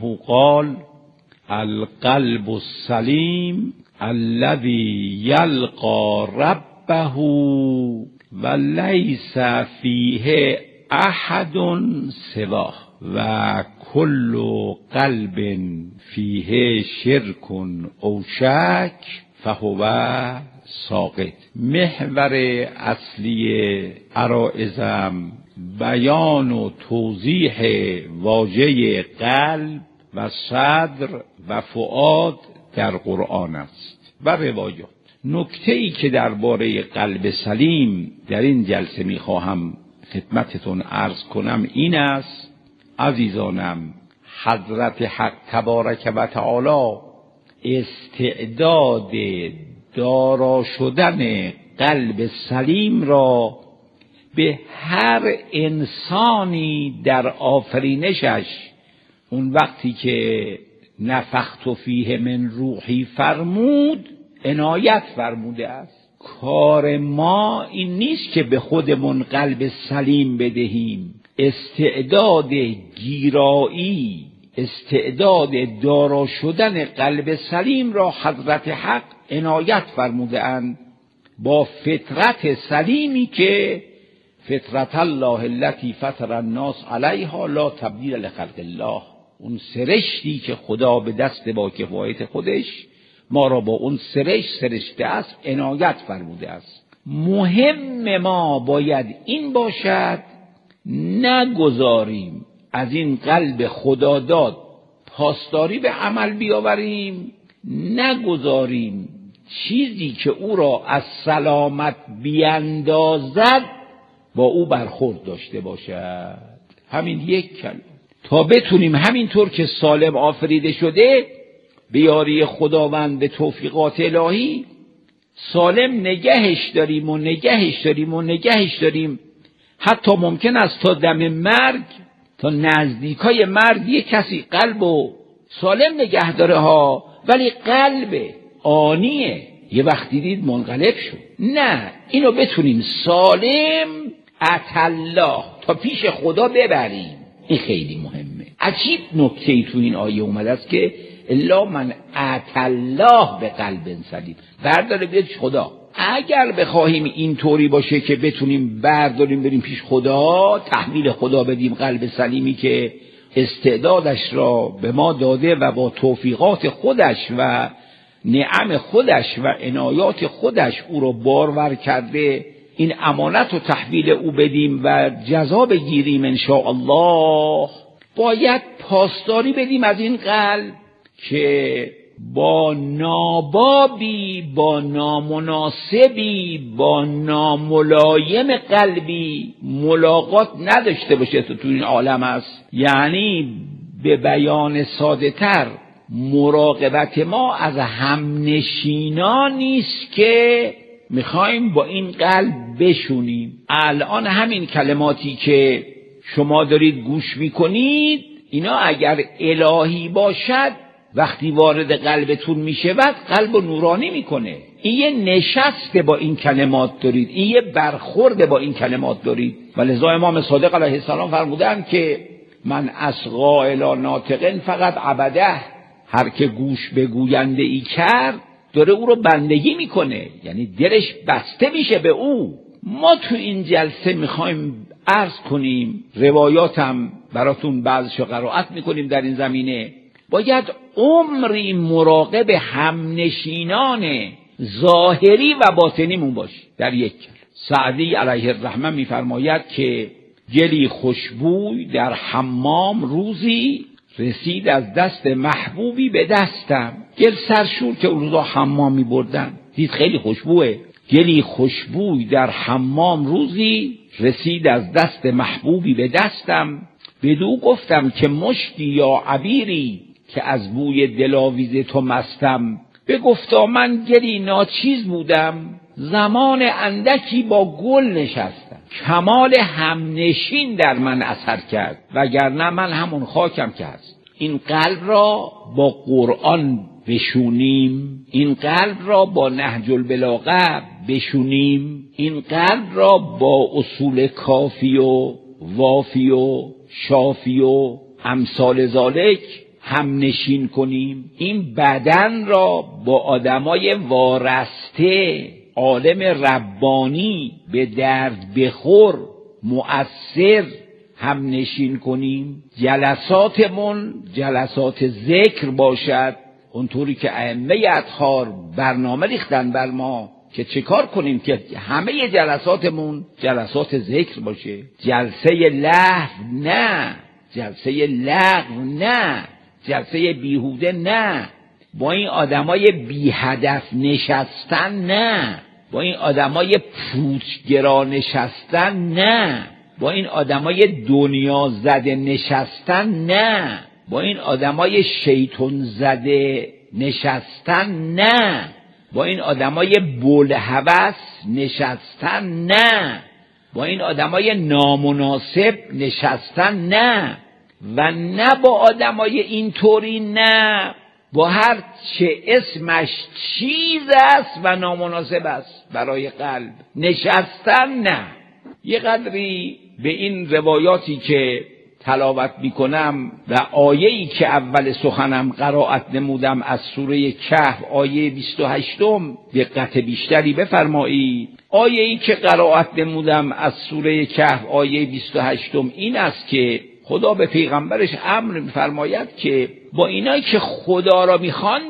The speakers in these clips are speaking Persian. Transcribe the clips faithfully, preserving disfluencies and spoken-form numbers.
انه قال القلب السلیم الذي یلقى ربه ولیس فیه احد سواه و کل قلب فیه شرک او شک فهو ساقط. محور اصلی عرایزم بیان و توضیح واژه قلب و صدر و فؤاد در قرآن است و روایات. نکته‌ای که درباره قلب سلیم در این جلسه می‌خواهم خدمتتون عرض کنم این است: عزیزانم، حضرت حق تبارک و تعالی استعداد دارا شدن قلب سلیم را به هر انسانی در آفرینشش اون وقتی که نفخت فیه من روحی فرمود عنایت فرموده است. کار ما این نیست که به خودمون قلب سلیم بدهیم. استعداد گیرایی، استعداد دارا شدن قلب سلیم را حضرت حق عنایت فرموده اند با فطرت سلیمی که فطرت الله التي فطر الناس علیها لا تبدیل لخلق الله، اون سرشتی که خدا به دست با کفایت خودش ما را با اون سرشت سرشته است عنایت فرموده است. مهم ما باید این باشد نگذاریم از این قلب خدا داد پاسداری به عمل بیاوریم، نگذاریم چیزی که او را از سلامت بیندازد با او برخورد داشته باشد. همین یک کلمه تا بتونیم همینطور که سالم آفریده شده به یاری خداوند به توفیقات الهی سالم نگهش داریم و نگهش داریم و نگهش داریم. حتی ممکن است تا دم مرگ، تا نزدیکای مرگ یک کسی قلب و سالم نگه داره ها، ولی قلب آنیه یه وقتی دید منقلب شد. نه، اینو بتونیم سالم اتالله تا پیش خدا ببریم. این خیلی مهمه. عجیب نکته‌ای تو این آیه اومده است که الا من اتالله به قلب سلیم، برداره بیاد پیش خدا. اگر بخواهیم این طوری باشه که بتونیم برداریم بریم پیش خدا، تحویل خدا بدیم قلب سلیمی که استعدادش را به ما داده و با توفیقات خودش و نعم خودش و عنایات خودش او را بارور کرده، این امانت رو تحویل او بدیم و جزا بگیریم ان شاء الله. باید پاسداری بدیم از این قلب که با نابابی، با نامناسبی، با ناملایم قلبی ملاقات نداشته باشه. تو تو این عالم است، یعنی به بیان ساده تر مراقبت ما از همنشینان نیست که میخوایم با این قلب بشونیم. الان همین کلماتی که شما دارید گوش میکنید اینا اگر الهی باشد وقتی وارد قلبتون میشود قلب نورانی میکنه. این یه نشست با این کلمات دارید، این یه برخورد با این کلمات دارید. ولذا امام صادق علیه السلام فرمودند که من اصغا الی ناطقن فقط عبده، هر که گوش به گوینده ای کرد داره او رو بندگی میکنه، یعنی دلش بسته میشه به او. ما تو این جلسه میخوایم عرض کنیم، روایاتم براتون بعضشو قرائت میکنیم در این زمینه. باید عمری مراقب همنشینان ظاهری و باطنیمون باشی. در یک کلمه سعدی علیه الرحمه میفرماید که گلی خوشبوی در حمام روزی رسید از دست محبوبی به دستم. گل سرشور که اون روزا حمام می بردن، دید خیلی خوشبوه. گلی خوشبوی در حمام روزی رسید از دست محبوبی به دستم. بدو گفتم که مشتی یا عبیری که از بوی دلاویز تو مستم. بگفتا من گلی ناچیز بودم، زمان اندکی با گل نشستم. کمال همنشین در من اثر کرد، وگرنه من همون خاکم که هست. این قلب را با قرآن بشونیم، این قلب را با نهج البلاغه بشونیم، این قلب را با اصول کافی و وافی و شافی و امثال ذالک همنشین کنیم، این بدن را با آدمای وارسته، عالم ربانی، به درد بخور، مؤثر همنشین کنیم. جلساتمون جلسات ذکر باشد، اونطوری که ائمه اطهار برنامه ریختن بر ما که چه کار کنیم که همه جلساتمون جلسات ذکر باشه. جلسه لهو نه، جلسه لغو نه، جلسه بیهوده نه، با این آدمای بی هدف نشستن نه، با این آدمای پوچگرا نشستن نه، با این آدمای دنیا زده نشستن نه، با این آدمای شیطان زده نشستن نه، با این آدمای بولهوس نشستن نه، با این آدمای نامناسب نشستن نه، و نه با آدمای اینطوری نه، با هر چه اسمش چیز است و نامناسب است برای قلب نشستن نه. یه قدری به این روایاتی که تلاوت میکنم و آیه‌ای که اول سخنم قرائت نمودم از سوره کهف آیه بیست و هشت دقت بیشتری بفرمایید. آیه‌ای که قرائت نمودم از سوره کهف آیه بیست و هشت این است که خدا به پیغمبرش امر می‌فرماید که با اینایی که خدا را می‌خواند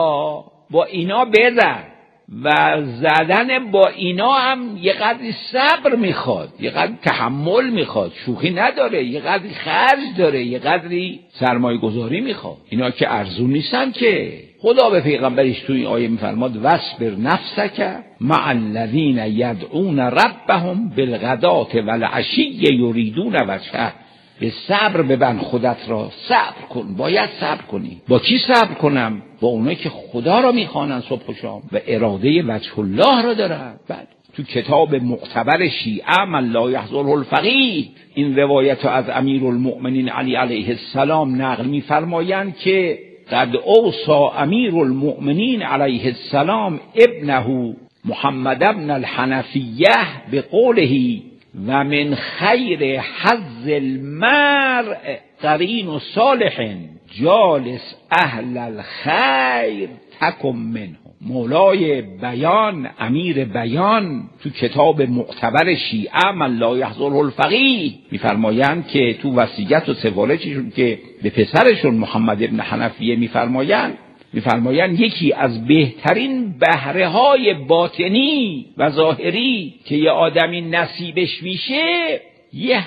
با اینا بزن، و زدن با اینا هم یه قدری صبر میخواد، یه قدری تحمل میخواد، شوخی نداره، یه قدری خرج داره، یه قدری سرمایه گذاری میخواد. اینا که ارزون نیستن که. خدا به پیغمبرش توی این آیه میفرماد واصبر نفسک مع الذین یدعون ربهم بالغداة والعشی یریدون وجهه. به صبر ببند خودت را، صبر کن، باید صبر کنی. با کی صبر کنم؟ با اونایی که خدا را میخوانن صبح و شام و اراده وجه الله را دارن. بعد تو کتاب معتبر شیعه من لا یحضره الفقید این روایت از امیرالمؤمنین علی علیه السلام نقل میفرمایند که قد اوصى امیرالمؤمنین علیه السلام ابنه محمد ابن الحنفیه بقوله و من خیر حظ المرء قرین صالح جالس اهل الخیر تکن منه. مولای بیان، امیر بیان تو کتاب معتبر شیعه من لا یحضره الفقید میفرمایند که تو وصیت و سفارششون که به پسرشون محمد ابن حنفیه میفرمایند میفرمایند یکی از بهترین بهره های باطنی و ظاهری که یه آدمی نصیبش میشه یه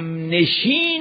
همنشین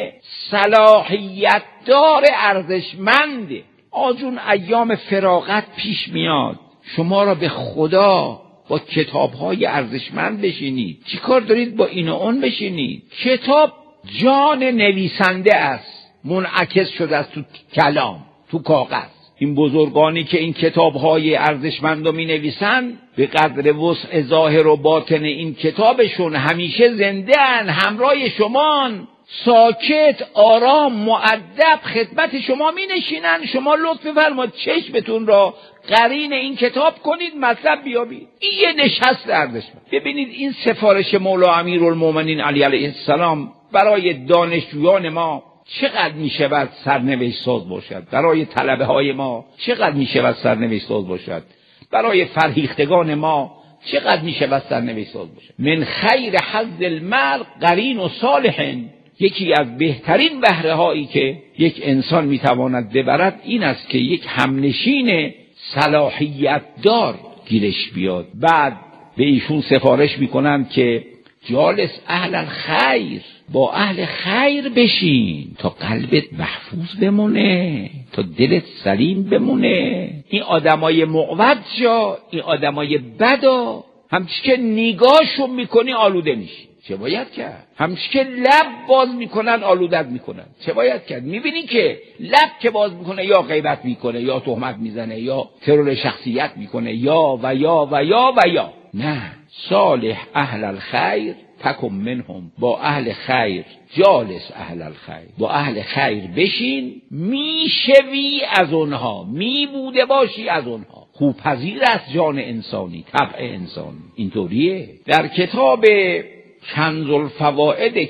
صلاحیت دار ارزشمنده. آجون ایام فراغت پیش میاد، شما را به خدا با کتاب‌های ارزشمند بشینید. چی کار دارید با این و اون بشینید؟ کتاب جان نویسنده است، منعکس شده است تو کلام، تو کاغذ. این بزرگانی که این کتاب‌های ارزشمند رو می‌نویسن به قدر وسع ظاهر و باطن این کتابشون همیشه زنده ان، همراه شمان، ساکت، آرام، مؤدب خدمت شما می‌نشینن. شما لطف بفرمایید چشمتون را قرین این کتاب کنید، مطلب بیابید. این یه نشست ارزشمند. ببینید این سفارش مولا امیرالمومنین علی علیه السلام برای دانشجویان ما چقدر می شود سرنوشت ساز باشد، برای طلبه های ما چقدر می شود سرنوشت ساز باشد، برای فرهیختگان ما چقدر می شود سرنوشت ساز باشد. من خیر حظ المرء قرین و صالح. یکی از بهترین بهره هایی که یک انسان می تواند ببرد این است که یک همنشین صلاحیت دار گیرش بیاد. بعد به ایشون سفارش می کنند که جالس اهل الخیر، با اهل خیر بشین تا قلبت محفوظ بمونه، تا دلت سلیم بمونه. این آدمای معوج جا، این آدمای بدا، همچی که نگاهشون میکنی آلوده میشی. چه باید کرد؟ همچی که لب باز میکنن آلودت میکنن. چه باید کرد؟ میبینی که لب که باز میکنه یا غیبت میکنه، یا تهمت میزنه، یا ترور شخصیت میکنه، یا و یا و یا و یا. نه، صالح اهل الخیر تکن منهم. با اهل خیر، جالس اهل الخیر، با اهل خیر بشین، میشوی از اونها، میبوده باشی از اونها. خوب پذیر است جان انسانی، طبع انسانی اینطوریه. در کتاب کنز الفوائد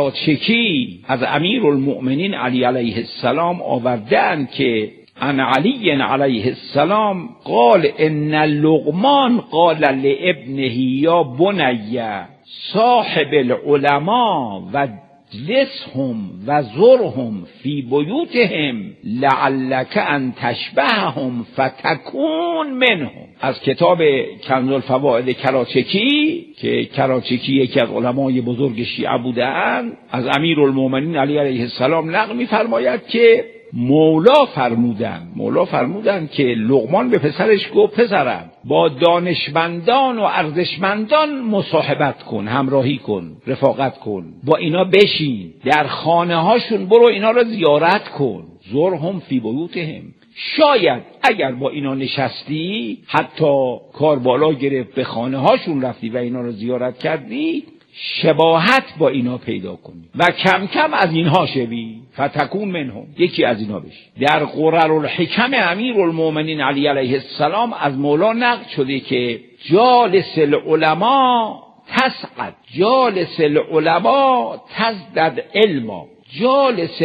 کراچکی از امیرالمؤمنین علی علیه السلام آوردن که عن علی علیه السلام قال ان لقمان قال لابنه یا بنی صاحب العلماء و جلسهم و زرهم فی بیوتهم لعلک ان تشبههم فتکون منهم. از کتاب کنز الفوائد کراچکی که کراچکی یکی از علمای بزرگ شیعه بودند، از امیرالمؤمنین علی علیه السلام نقل می‌فرماید که مولا فرمودن مولا فرمودن که لقمان به پسرش گفت پسرم با دانشمندان و ارزشمندان مصاحبت کن، همراهی کن، رفاقت کن، با اینا بشین، در خانه هاشون برو اینا را زیارت کن. زرهم فی بیوتهم، شاید اگر با اینا نشستی حتی کار بالا گرفت به خانه هاشون رفتی و اینا را زیارت کردی شباهت با اینا پیدا کنی و کم کم از اینها شوی فتکون منهم، یکی از اینا بشی. در قرر الحکم امیرالمؤمنین علی علیه السلام از مولا نقل شده که جالس العلماء تسعد، جالس العلماء تزدد علما، جالس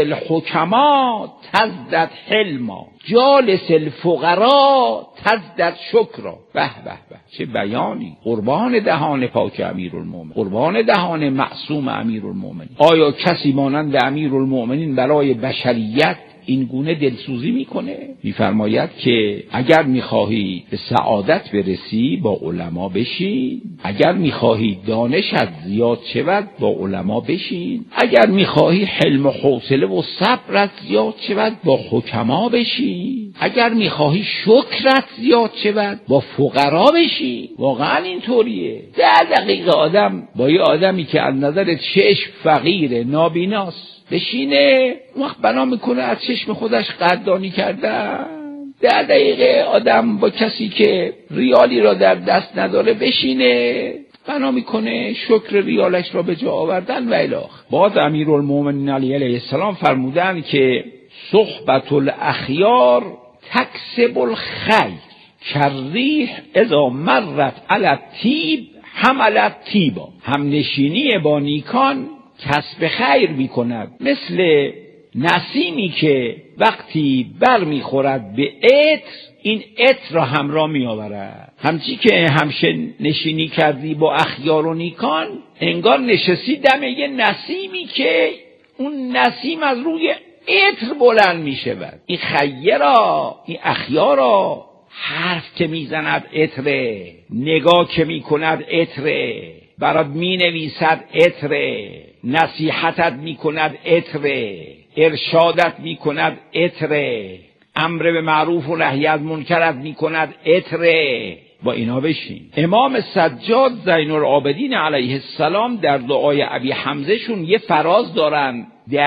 الحکما تزدد حلما، جالس الفقراء تزدد شکرا. به به به، چه بیانی! قربان دهان پاک امیرالمؤمنین، قربان دهان معصوم امیرالمؤمنین. آیا کسی مانند امیرالمؤمنین برای بشریت این گونه دلسوزی میکنه؟ میفرماید که اگر میخواهی به سعادت برسی با علما بشین، اگر میخواهی دانشت زیاد شود با علما بشین، اگر میخواهی حلم و حوصله و صبرت زیاد شود با حکما بشین، اگر میخواهی شکرت زیاد شود با فقرا بشین. واقعا اینطوریه. ده دقیقه آدم با یه آدمی که از نظر چشم فقیره، نابیناست، بشینه وقت بنا میکنه از چشم خودش قدردانی کردن. ده دقیقه آدم با کسی که ریالی را در دست نداره بشینه بنا میکنه شکر ریالش را به جا آوردن و الی آخر. بعد امیرالمؤمنین علی علیه السلام فرمودن که صحبت الاخیار تکسب الخیر کریح اذا مرت علی الطیب حملت طیبا. هم نشینی با نیکان کسب خیر میکند، مثل نسیمی که وقتی بر میخورد به عطر این عطر را همراه میآورد. همچی که همشه نشینی کردی با اخیار و نیکان انگار نشستی دم یه نسیمی که اون نسیم از روی عطر بلند میشود. این خیرا، این اخیارا، حرف که میزند عطره، نگاه که میکند عطره، برات مینویسد عطره، نصیحتت میکند عطره، ارشادت میکند عطره، امر به معروف و نهی از منکرت میکند عطره. با اینا بشین. امام سجاد زین العابدین علیه السلام در دعای ابی حمزه شون یه فراز دارن،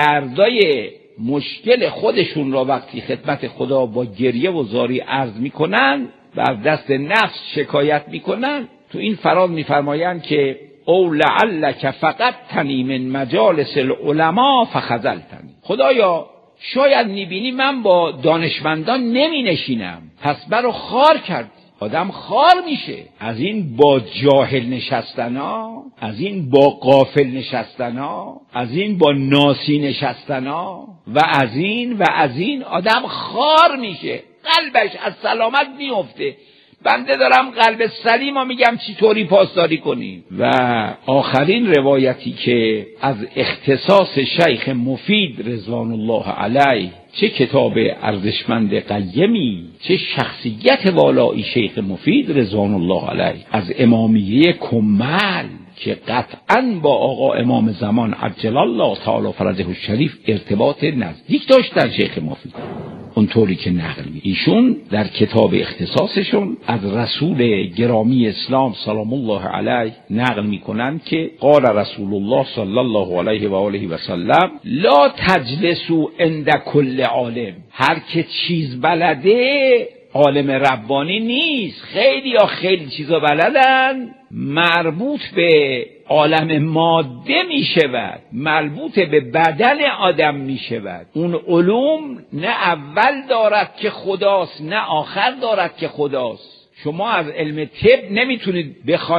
دردای مشکل خودشون را وقتی خدمت خدا با گریه و زاری عرض میکنن و از دست نفس شکایت میکنن، تو این فراز میفرمایند که او لعلک فقدتنی من مجالس العلماء فخذلتنی. خدایا شاید میبینی من با دانشمندان نمی نشینم پس برو خار کردی. آدم خار میشه از این با جاهل نشستنا، از این با غافل نشستنا، از این با ناسی نشستنا و از این و از این آدم خار میشه، قلبش از سلامت میفته. بنده دارم قلب سلیم و میگم چی طوری پاسداری کنیم. و آخرین روایتی که از اختصاص شیخ مفید رضوان الله علیه، چه کتاب ارزشمند قیمی، چه شخصیت والایی شیخ مفید رضوان الله علیه، از امامیه کمل که قطعاً با آقا امام زمان عجل الله تعالی فرجه الشریف ارتباط نزدیک داشتن. شیخ مفید اونطوری که نقل می ایشون در کتاب اختصاصشون از رسول گرامی اسلام سلام الله علیه نقل می کنند که قال رسول الله صلی الله علیه و آله و سلم لا تجلسوا عند کل عالم. هر که چیز بلده عالم ربانی نیست. خیلی یا خیلی چیزا بلدن، مربوط به عالم ماده می شود، مربوط به بدن آدم می شود. اون علوم نه اول دارد که خداست نه آخر دارد که خداست. شما از علم طب نمیتونید بخواید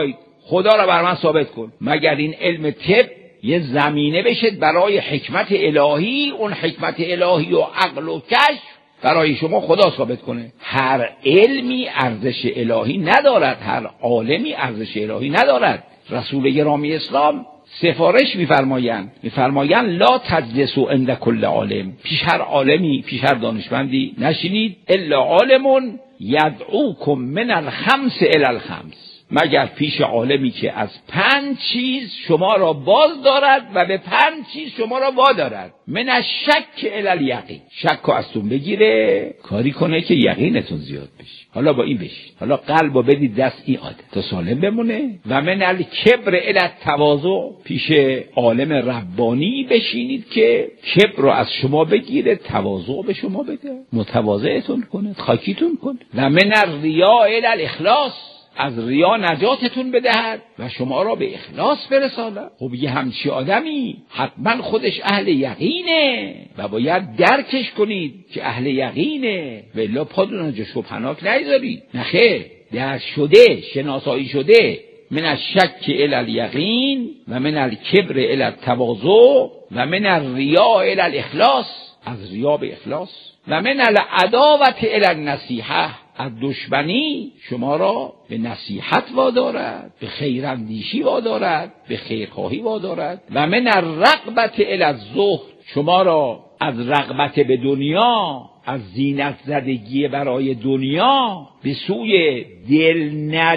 خدا را بر من ثابت کن. مگر این علم طب یه زمینه بشه برای حکمت الهی، اون حکمت الهی و عقل و کشف برای شما خدا ثابت کنه. هر علمی ارزش الهی ندارد، هر عالمی ارزش الهی ندارد. رسول گرامی اسلام سفارش می‌فرمایند می‌فرمایند لا تجلسوا عند کل عالم، پیش هر عالمی، پیش هر دانشمندی نشینید، الا عالم یدعوکم من الخمس الی الخمس، مگر پیش عالمی که از پنج چیز شما را باز دارد و به پنج چیز شما را وادارد. من الشک الی الیقین، شک ازتون بگیره کاری کنه که یقینتون زیاد بشه. حالا با این بشید، حالا قلبو بدید دست این عادت تا سالم بمونه. و من الکبر الی التواضع، پیش عالم ربانی بشینید که کبر رو از شما بگیره، تواضع به شما بده، متواضعتون کنه، خاکیتون کنه. و من الریا الی الاخلاص، از ریا نجاتتون بدهد و شما را به اخلاص برساند. خب یه همچی آدمی حتما خودش اهل یقینه و باید درکش کنید که اهل یقینه، ولی پادون جشو پناک نیذارید. نخیر، درک شده، شناسایی شده. من الشک الی الیقین و من الکبر الی التواضع و من الریا الی الاخلاص، از ریا به اخلاص. و من العداوة الی النصیحه، از دشمنی شما را به نصیحت وادارد، به خیراندیشی وادارد، به خیرخواهی وادارد. و من الرغبة الی الزهد، شما را از رغبت به دنیا، از زینت زدگی برای دنیا به سوی دل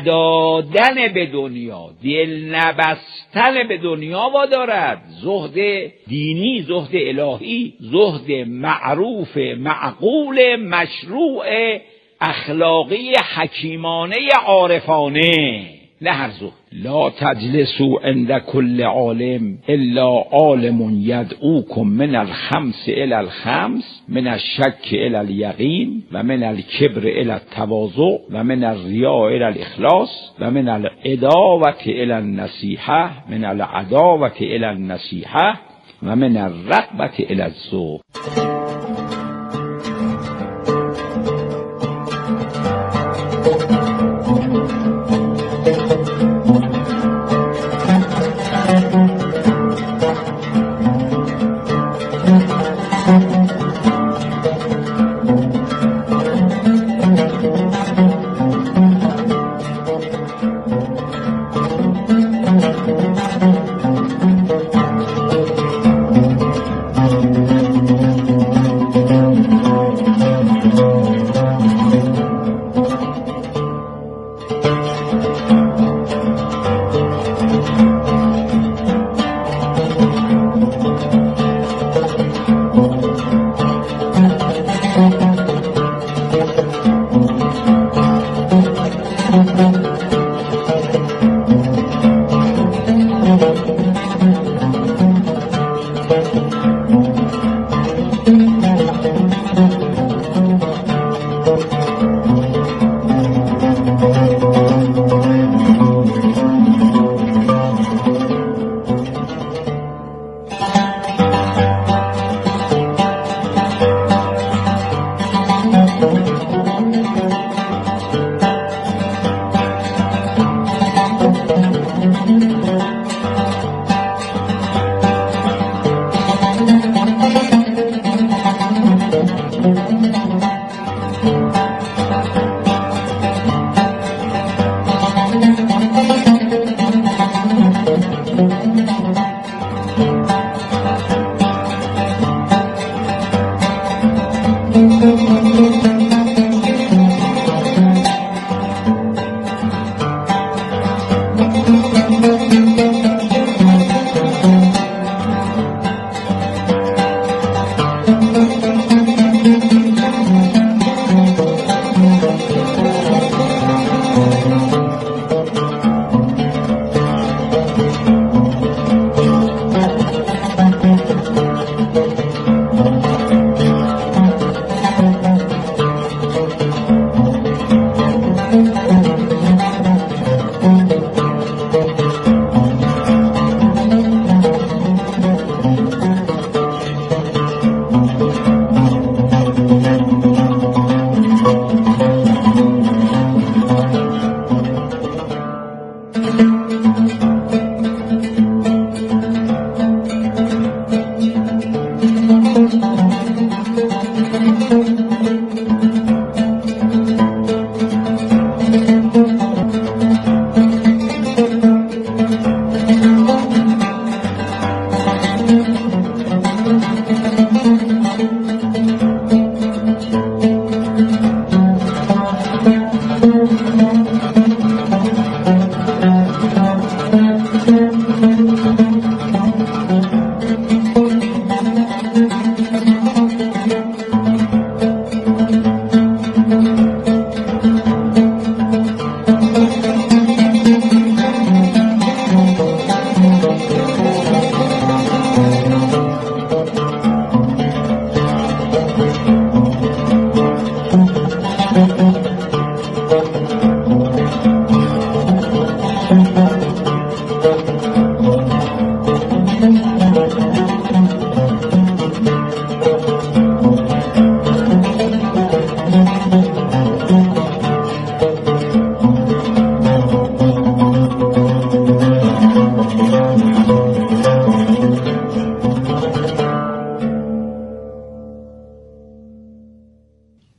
ندادن به دنیا، دل نبستن به دنیا وادارد. زهد دینی، زهد الهی، زهد معروف، معقول، مشروع، اخلاقی، حکیمانه، عارفانه، نه هر زهد. لا تجلسوا عند کل عالم الا عالم یدعوکم من الخمس الی الخمس، من الشک الی الیقین و من الکبر الی التواضع و من الریا الی الاخلاص و من العداوة الی النصیحه، من العداوة الی النصیحه و من الرغبة الی الزهد.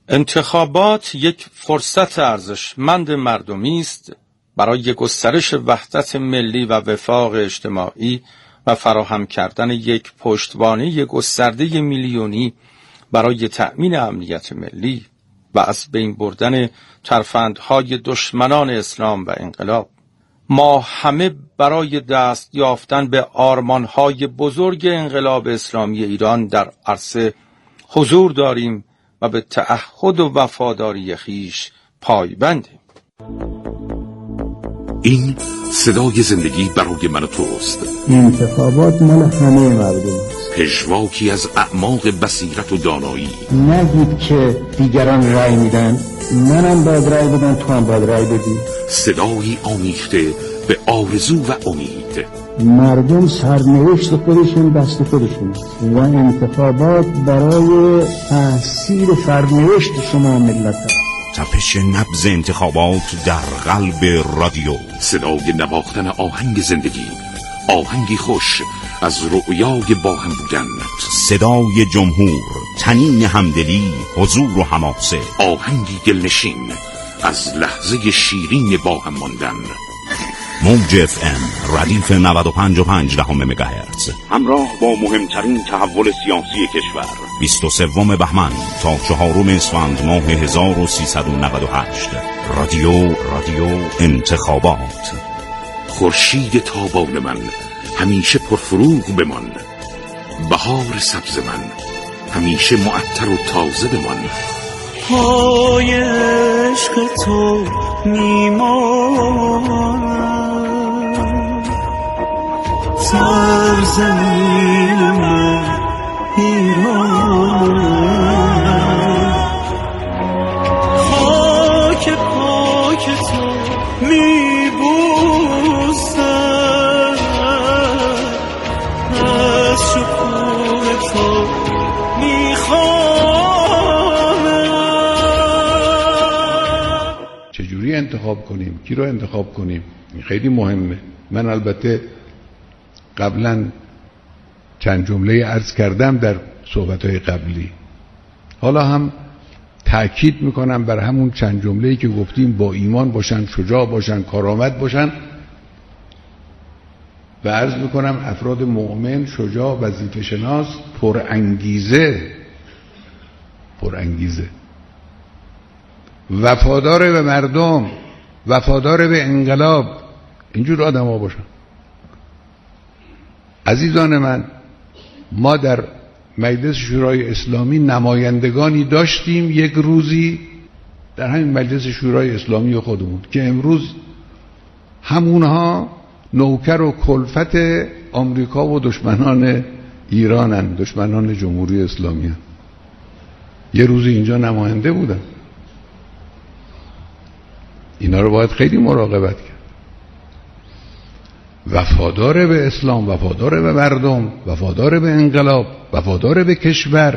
انتخابات یک فرصت ارزشمند مردمی است برای گسترش وحدت ملی و وفاق اجتماعی و فراهم کردن یک پشتوانه گسترده میلیونی برای تأمین امنیت ملی و از بین بردن ترفندهای دشمنان اسلام و انقلاب. ما همه برای دست یافتن به آرمانهای بزرگ انقلاب اسلامی ایران در عرصه حضور داریم و به تعهد و وفاداری خویش پایبندیم. این صدای زندگی برای من و توست. انتخابات مال همه مردم است. پژواکی از اعماق بصیرت و دانایی. نگید که دیگران رأی میدن، منم باید رأی بدم، تو هم باید رأی بدی. صدایی آمیخته به آرزو و امید. مردم سرنوشت خودشون دست خودشون و انتخابات برای تحصیل سرنوشت شما ملت هست. تپش نبض انتخابات در قلب رادیو. صدای نواختن آهنگ زندگی، آهنگی خوش از رؤیای با هم بودن. صدای جمهور، طنین همدلی، حضور و حماسه. آهنگی دلنشین از لحظه شیرین با هم ماندن. موج اف ام ردیف نود و پنج و پنج دهم مگاهرتز، همراه با مهمترین تحول سیاسی کشور. بیست و سوم بهمن تا چهارم اسفند ماه هزار و سیصد و نود و هشت. رادیو رادیو انتخابات. خورشید تابان من همیشه پرفروغ بمان، بهار سبز من همیشه معطر و تازه بمان. پای عشق تو میمانم، سرزمین من ایرانم. خاک پاک تو میبوسم، از شکوه تو میخوانم. چجوری انتخاب کنیم، کی رو انتخاب کنیم، این خیلی مهمه. من البته قبلا چند جمله عرض کردم در صحبت‌های قبلی، حالا هم تأکید میکنم بر همون چند جمله‌ای که گفتیم: با ایمان باشن، شجاع باشن، کارآمد باشن. و عرض میکنم افراد مؤمن، شجاع، وظیفه شناس، پر انگیزه پر انگیزه وفادار به مردم، وفادار به انقلاب، اینجور آدم ها باشن. عزیزان من، ما در مجلس شورای اسلامی نمایندگانی داشتیم یک روزی در همین مجلس شورای اسلامی خودمون که امروز همونها نوکر و کلفت آمریکا و دشمنان ایرانن، دشمنان جمهوری اسلامی هن. یه روزی اینجا نماینده بودن. اینا رو باید خیلی مراقبت کرد. وفادار به اسلام، وفادار به مردم، وفادار به انقلاب، وفادار به کشور،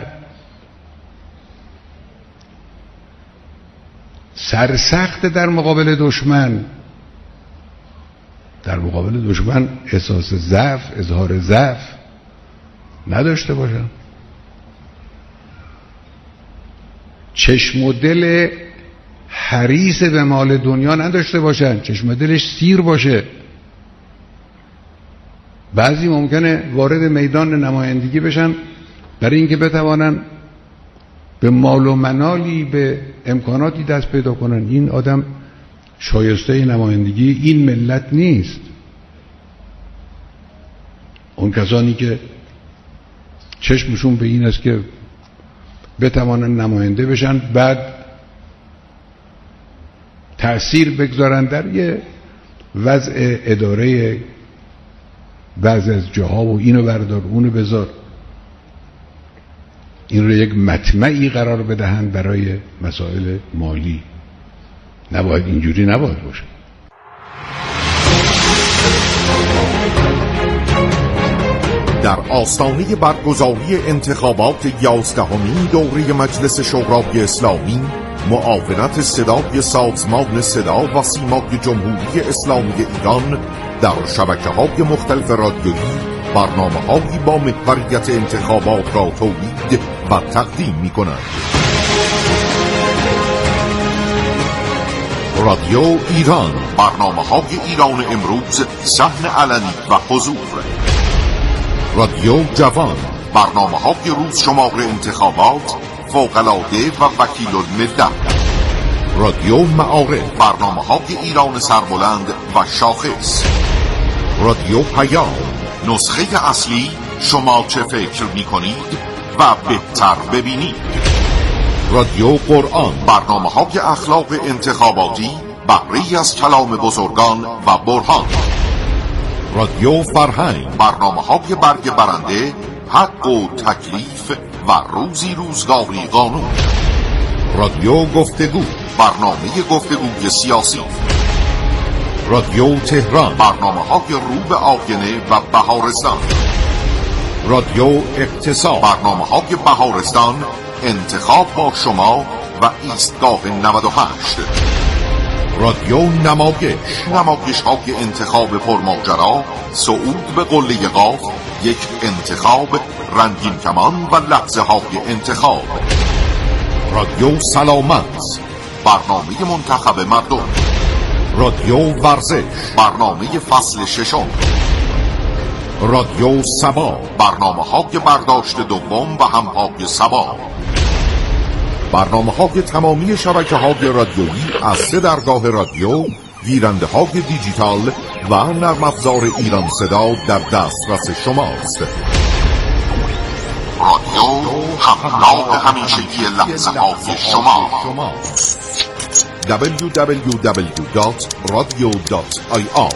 سرسخت در مقابل دشمن، در مقابل دشمن احساس ضعف، اظهار ضعف نداشته باشن. چشم و دل حریص به مال دنیا نداشته باشن، چشم و دلش سیر باشه. بعضی ممکنه وارد میدان نمایندگی بشن برای اینکه بتوانن به مال و منالی، به امکاناتی دست پیدا کنن. این آدم شایسته نمایندگی این ملت نیست. اون کسانی که چشمشون به این است که بتوانن نماینده بشن، بعد تأثیر بگذارن در یه وضع اداره بعضی از جاها و اینو بردار اونو بذار، این رو یک مطمعی قرار بدهند برای مسائل مالی. نباید اینجوری نباید باشه. در آستانه برگزاری انتخابات یازدهمین دوره مجلس شورای اسلامی، معاونت صدای سازمان صدا و سیمای جمهوری اسلامی ایران در شبکه‌های مختلف رادیویی برنامه‌هایی با محوریت انتخابات را تولید و تقدیم می‌کند. رادیو ایران، برنامه‌های ایران امروز، صحن علنی و حضور. رادیو جوان، برنامه‌های روز شمار انتخابات، فوق‌العاده و وکیل الملت. رادیو معارف، برنامه‌های ایران سربلند و شاخص. رادیو پیام، نسخه اصلی شما چه فکر می‌کنید و بهتر ببینید. رادیو قرآن، برنامه‌های اخلاق انتخاباتی، بهره‌ای از کلام بزرگان و برهان. رادیو فرهنگ، برنامه‌های برگ برنده، حق و تکلیف و روزی روزگاری قانون. رادیو گفتگو، برنامه گفتگوی سیاسی. رادیو تهران، برنامه‌های رو به آینه و بهارستان. رادیو اقتصاد، برنامه‌های بهارستان، انتخاب با شما و ایستگاه نود و هشت. رادیو نمایش، نمایش های انتخاب پرماجرا، صعود به قله قاف، یک انتخاب، رنگین کمان و لحظه های انتخاب. رادیو سلامت، برنامه منتخب مردم. رادیو ورزش، برنامه فصل ششم. رادیو سبا، برنامه های برداشت دوم و همهای سبا. برنامه های تمامی شبکه های رادیویی از سه درگاه رادیو، گیرنده های دیجیتال و نرم افزار ایران صدا در دسترس شماست. رادیو همراه همیشگی لحظه های شما. دبلیو دبلیو دبلیو دات رادیو دات آی آر.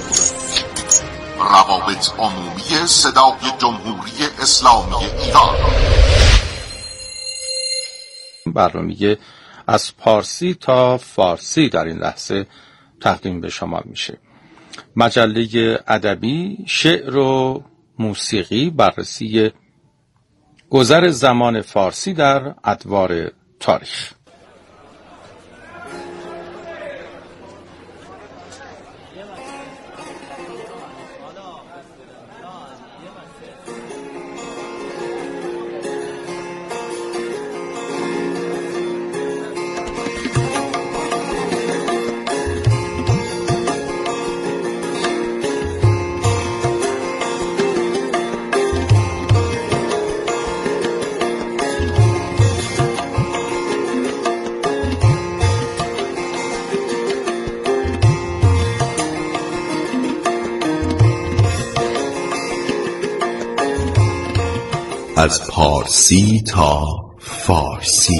روابط عمومی صدای جمهوری اسلامی ایران. برنامه از پارسی تا فارسی در این لحظه تقدیم به شما میشه. مجله ادبی، شعر و موسیقی، بررسی گذر زمان فارسی در ادوار تاریخ. از پارسی تا فارسی.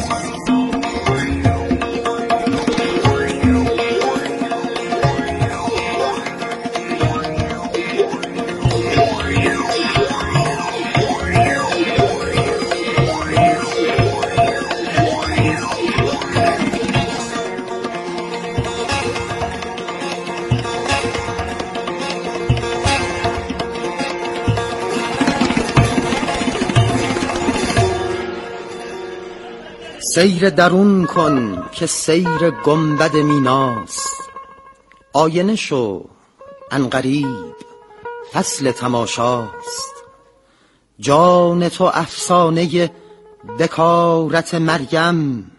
سیر درون کن که سیر گنبد میناست، آینه شو عنقریب فصل تماشاست. جان تو افسانه بکارت مریم،